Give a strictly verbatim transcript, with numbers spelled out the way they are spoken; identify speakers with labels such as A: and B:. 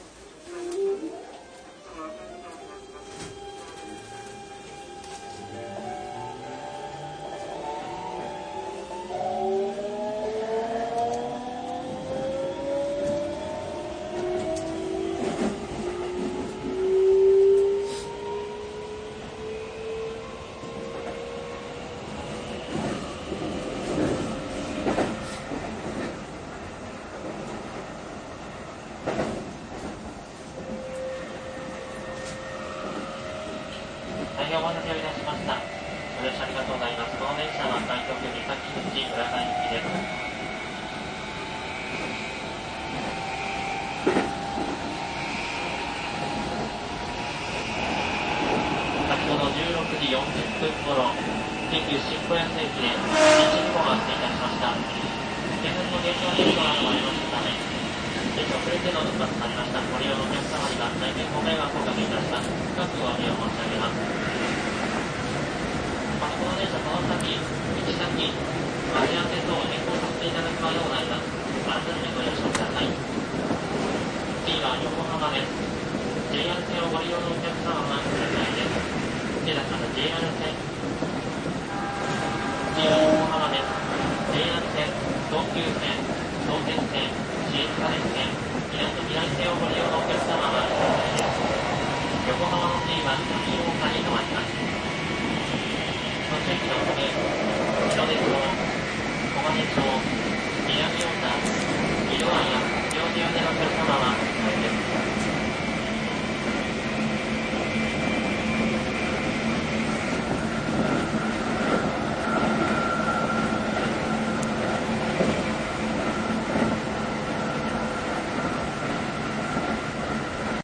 A: お待たせをいたしました。ご乗車ありがとうございます。この電車は台東区三崎口浦和行きです。先ほどじゅうろくじよんじゅっぷん頃、京急新小安駅で一時故が発生いたしました。現在の現場にはありましたため、電車遅れての出発となりました。ご利用のお客様には大変ご迷惑をおかけいたします。深くお詫びを申し上げます。またこの電車、この先、行き先、待ち合わせ等を変更させていただく場合でございます。改めてご了承ください。次は横浜です。ジェイアール 線をご利用のお客様はご了承です。次は ジェイアール 線。次は横浜です。ジェイアール 線、東急線、相鉄線、市営地下鉄線、南と南線をご利用のお客様はご了承です。横浜の次は上大岡に停まります。地域のため、江ノ電と小金町